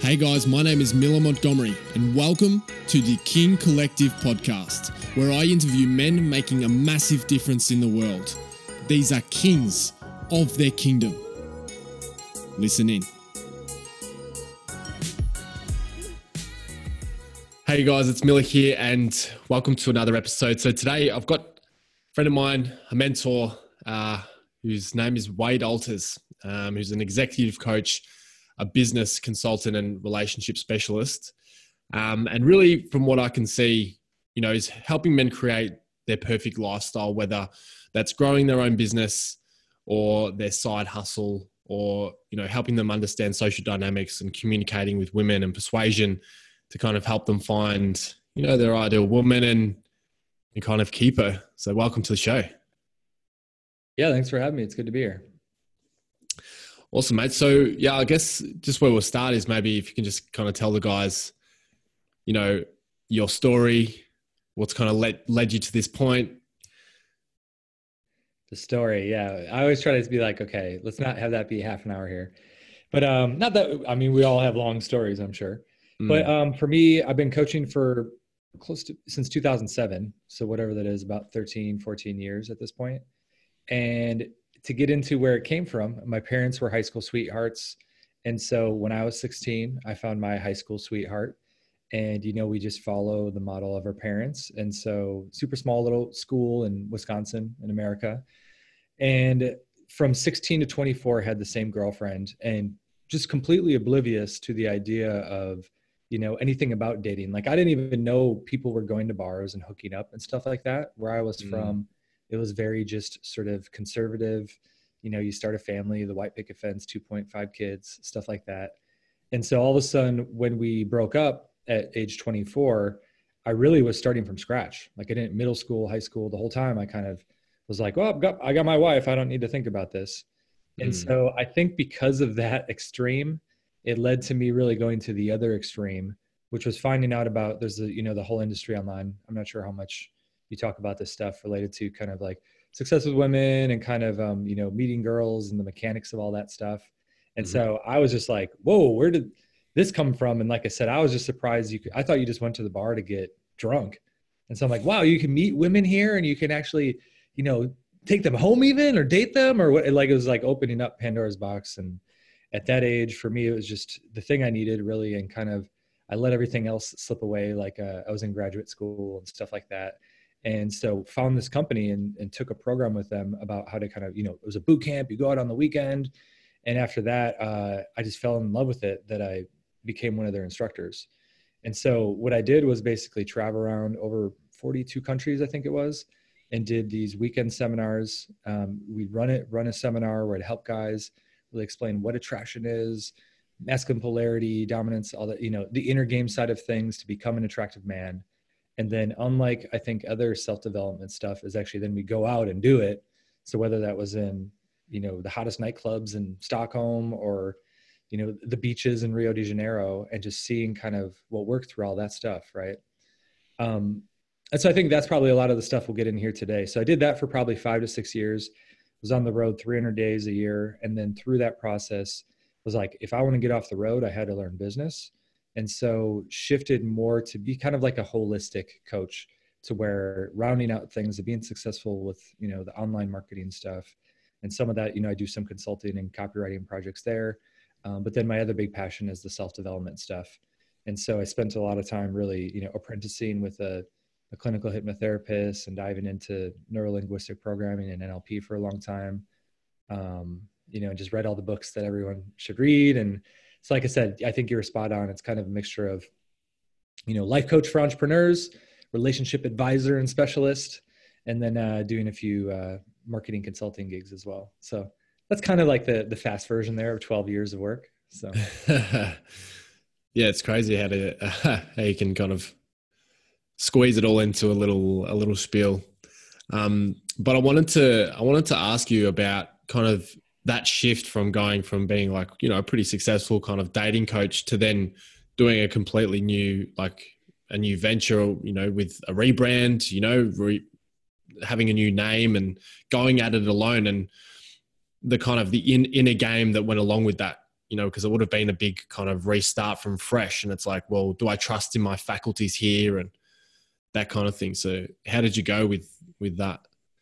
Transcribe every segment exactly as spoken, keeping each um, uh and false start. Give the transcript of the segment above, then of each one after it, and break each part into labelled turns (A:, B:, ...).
A: Hey guys, my name is Miller Montgomery, and welcome to the King Collective podcast, where I interview men making a massive difference in the world. These are kings of their kingdom. Listen in. Hey guys, it's Miller here, and welcome to another episode. So today I've got a friend of mine, a mentor, uh, whose name is Wade Alters, um, who's an executive coach, a business consultant and relationship specialist. Um, and really from what I can see, you know, is helping men create their perfect lifestyle, whether that's growing their own business or their side hustle, or, you know, helping them understand social dynamics and communicating with women and persuasion to kind of help them find, you know, their ideal woman and, and kind of keep her. So welcome to the show.
B: Yeah, thanks for having me. It's good to be here.
A: Awesome, mate. So yeah, I guess just where we'll start is maybe if you can just kind of tell the guys, you know, your story, what's kind of led, led you to this point.
B: The story. Yeah. I always try to be like, okay, let's not have that be half an hour here. But um, not that, I mean, we all have long stories, I'm sure. Mm. But um, for me, I've been coaching for close to, since two thousand seven. So whatever that is, about thirteen, fourteen years at this point. And to get into where it came from, my parents were high school sweethearts. And so when I was sixteen, I found my high school sweetheart. And, you know, we just follow the model of our parents. And so super small little school in Wisconsin in America. And from sixteen to twenty-four, had the same girlfriend, and just completely oblivious to the idea of, you know, anything about dating. Like I didn't even know people were going to bars and hooking up and stuff like that. Where I was mm. from, it was very just sort of conservative. You know, you start a family, the white picket fence, two point five kids, stuff like that. And so all of a sudden, when we broke up at age twenty-four, I really was starting from scratch. Like I didn't middle school, high school, the whole time I kind of was like, well, I've got, I got my wife. I don't need to think about this. And mm. so I think because of that extreme, it led to me really going to the other extreme, which was finding out about, there's the, you know, the whole industry online. I'm not sure how much you talk about this stuff related to kind of like success with women and kind of, um, you know, meeting girls and the mechanics of all that stuff. And mm-hmm. so I was just like, whoa, where did this come from? And like I said, I was just surprised. You could, I thought you just went to the bar to get drunk. And so I'm like, wow, you can meet women here and you can actually, you know, take them home even or date them or what? Like, it was like opening up Pandora's box. And at that age, for me, it was just the thing I needed really. And kind of, I let everything else slip away. Like uh, I was in graduate school and stuff like that. And so found this company and, and took a program with them about how to kind of, you know, it was a boot camp. You go out on the weekend. And after that, uh, I just fell in love with it, that I became one of their instructors. And so what I did was basically travel around over forty-two countries, I think it was, and did these weekend seminars. Um, we'd run it, run a seminar where I'd help guys really explain what attraction is, masculine polarity, dominance, all that, you know, the inner game side of things to become an attractive man. And then unlike, I think, other self-development stuff is actually then we go out and do it. So whether that was in, you know, the hottest nightclubs in Stockholm or, you know, the beaches in Rio de Janeiro, and just seeing kind of what worked through all that stuff. Right. Um, and so I think that's probably a lot of the stuff we'll get in here today. So I did that for probably five to six years, was on the road three hundred days a year. And then through that process was like, if I want to get off the road, I had to learn business. And so shifted more to be kind of like a holistic coach, to where rounding out things of being successful with, you know, the online marketing stuff. And some of that, you know, I do some consulting and copywriting projects there. Um, but then my other big passion is the self-development stuff. And so I spent a lot of time really, you know, apprenticing with a, a clinical hypnotherapist and diving into neurolinguistic programming and N L P for a long time. Um, you know, just read all the books that everyone should read. And so like I said, I think you're spot on. It's kind of a mixture of, you know, life coach for entrepreneurs, relationship advisor and specialist, and then uh, doing a few uh, marketing consulting gigs as well. So that's kind of like the the fast version there of twelve years of work. So
A: yeah, it's crazy how to uh, how you can kind of squeeze it all into a little a little spiel. Um, but I wanted to I wanted to ask you about kind of that shift from going from being like, you know, a pretty successful kind of dating coach to then doing a completely new, like a new venture, you know, with a rebrand, you know, re- having a new name and going at it alone, and the kind of the in, inner game that went along with that. you know, because it would have been a big kind of restart from fresh. And it's like, well, do I trust in my faculties here and that kind of thing? So how did you go with, with that?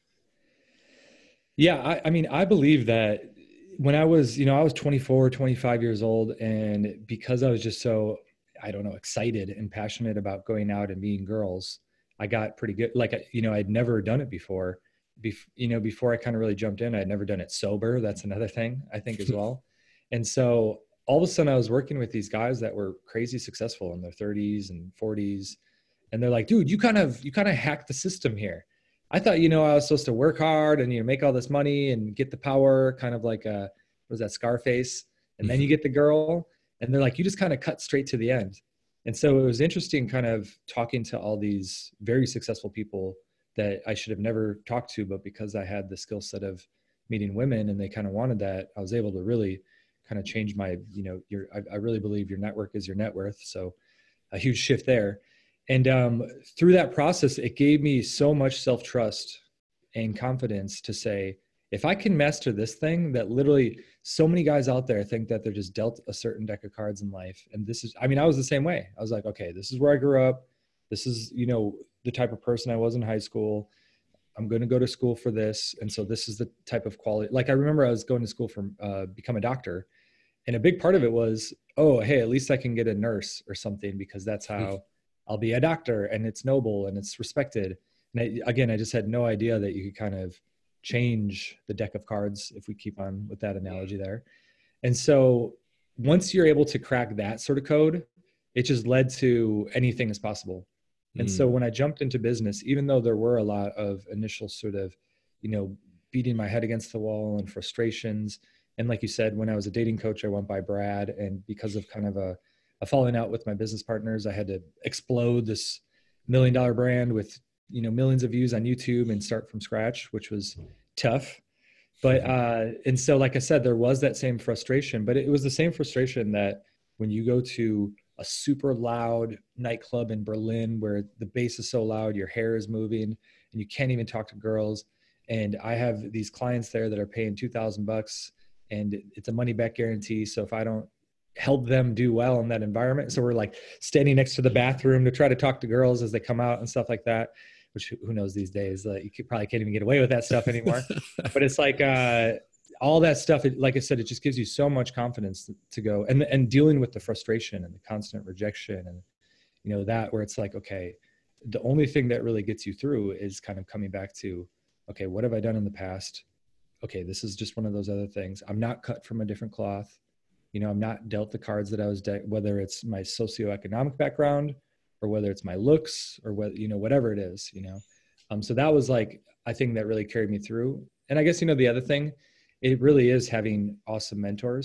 B: Yeah, I, I mean, I believe that when I was, you know, I was twenty-four, twenty-five years old, and because I was just so, I don't know, excited and passionate about going out and meeting girls, I got pretty good. Like, you know, I'd never done it before. Bef- you know, before I kind of really jumped in, I'd never done it sober. That's another thing I think as well. And so all of a sudden I was working with these guys that were crazy successful in their thirties and forties. And they're like, dude, you kind of, you kind of hacked the system here. I thought, you know, I was supposed to work hard and, you know, make all this money and get the power, kind of like a, what was that, Scarface? And then you get the girl. And they're like, you just kind of cut straight to the end. And so it was interesting kind of talking to all these very successful people that I should have never talked to, but because I had the skill set of meeting women and they kind of wanted that, I was able to really kind of change my, you know, your, I, I really believe your network is your net worth. So a huge shift there. And um, through that process, it gave me so much self-trust and confidence to say, if I can master this thing, that literally so many guys out there think that they're just dealt a certain deck of cards in life. And this is, I mean, I was the same way. I was like, okay, this is where I grew up. This is, you know, the type of person I was in high school. I'm going to go to school for this. And so this is the type of quality. Like, I remember I was going to school for uh, become a doctor. And a big part of it was, oh, hey, at least I can get a nurse or something, because that's how I'll be a doctor, and it's noble and it's respected. And I, again, I just had no idea that you could kind of change the deck of cards, if we keep on with that analogy there. And so once you're able to crack that sort of code, it just led to anything is possible. And so when I jumped into business, even though there were a lot of initial sort of, you know, beating my head against the wall and frustrations, and like you said, when I was a dating coach, I went by Brad, and because of kind of a, a falling out with my business partners, I had to explode this million dollar brand with, you know, millions of views on YouTube and start from scratch, which was tough. But, uh, and so, like I said, there was that same frustration, but it was the same frustration that when you go to a super loud nightclub in Berlin where the bass is so loud, your hair is moving and you can't even talk to girls. And I have these clients there that are paying two thousand bucks and it's a money back guarantee. So if I don't help them do well in that environment, so we're like standing next to the bathroom to try to talk to girls as they come out and stuff like that, which who knows these days, uh, you could, probably can't even get away with that stuff anymore. But it's like, uh, all that stuff, it, like I said, it just gives you so much confidence to, to go and, and dealing with the frustration and the constant rejection and, you know, that where it's like, okay, the only thing that really gets you through is kind of coming back to, okay, what have I done in the past? Okay, this is just one of those other things. I'm not cut from a different cloth. You know, I'm not dealt the cards that I was dealt, whether it's my socioeconomic background or whether it's my looks or whether, you know, whatever it is, you know. Um, so that was like, I think that really carried me through. And I guess, you know, the other thing, it really is having awesome mentors.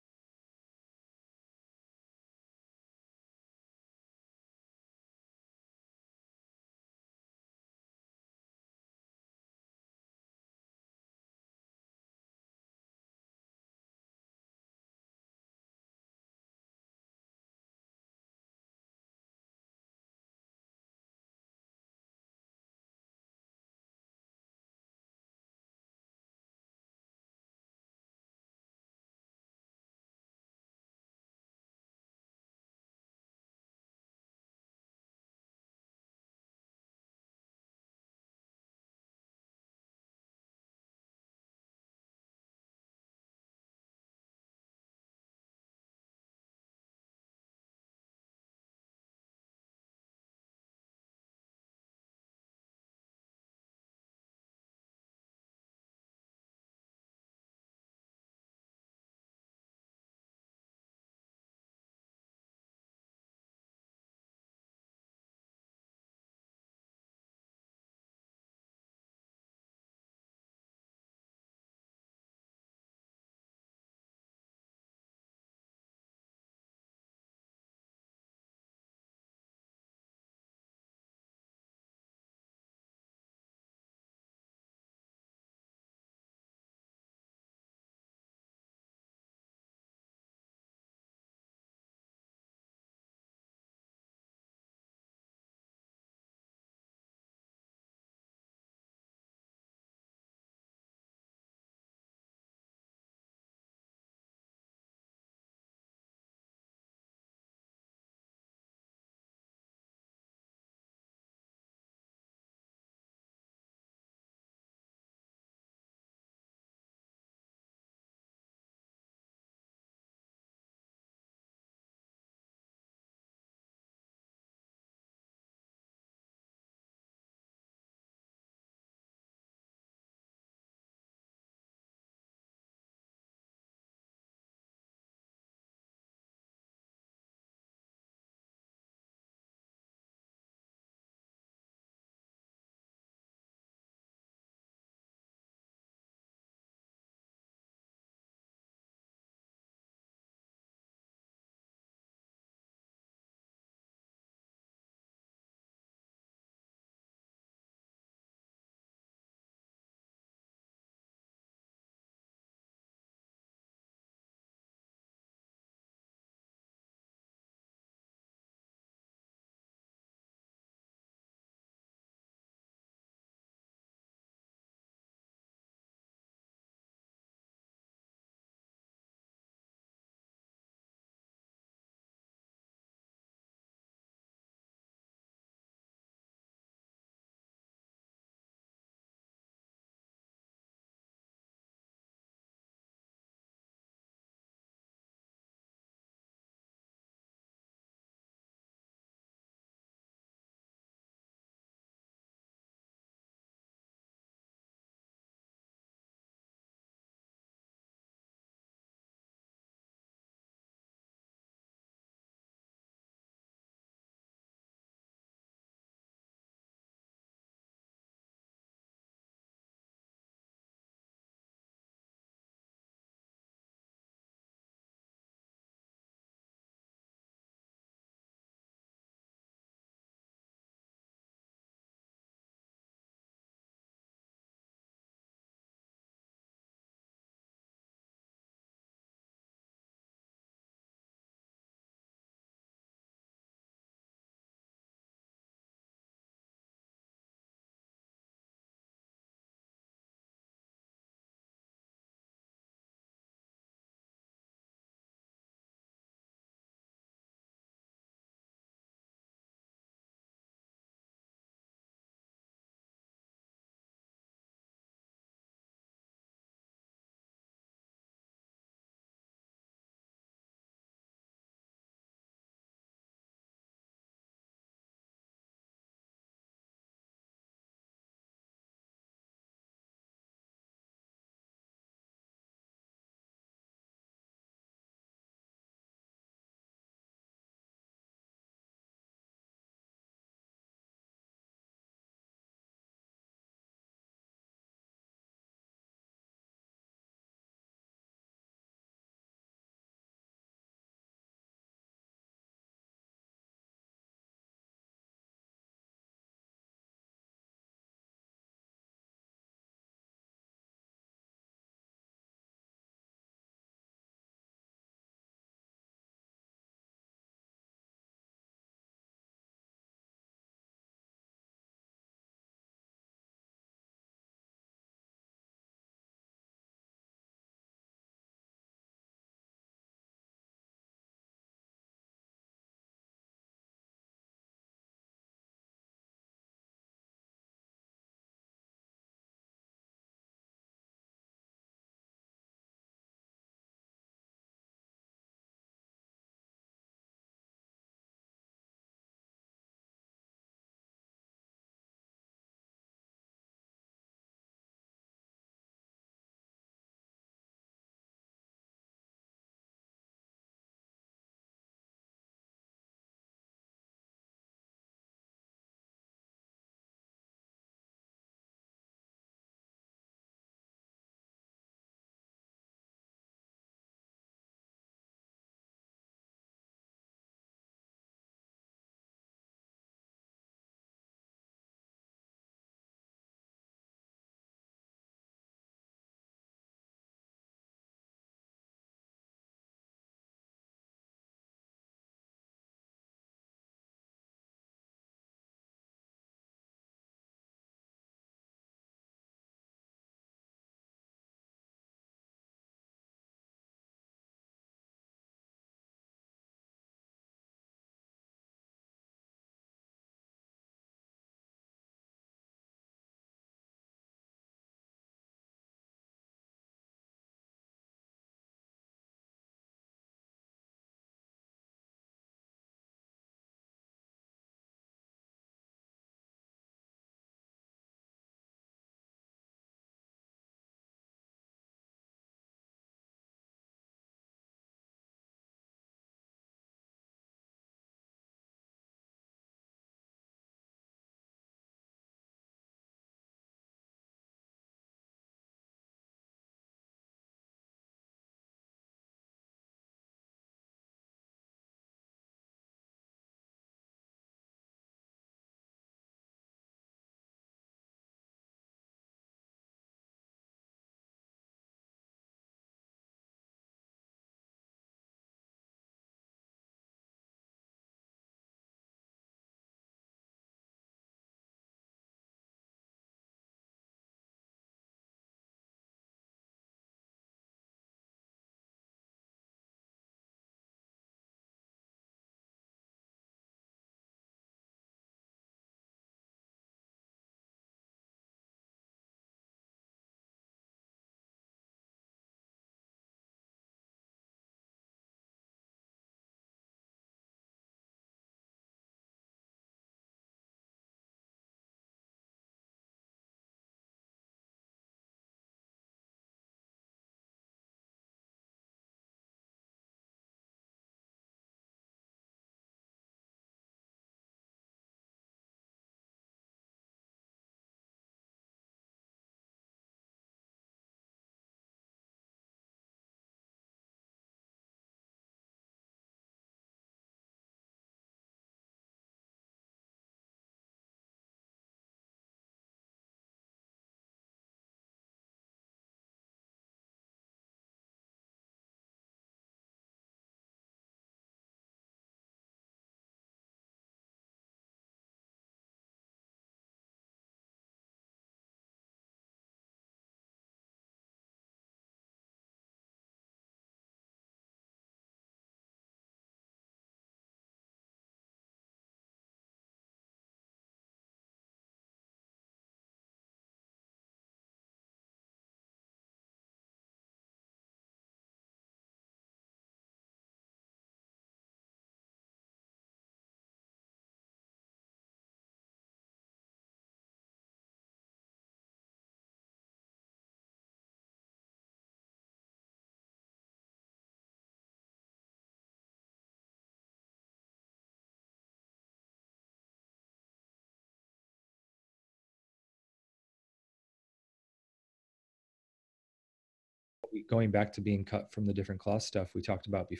B: going back to being cut from the different cloth stuff we talked about before.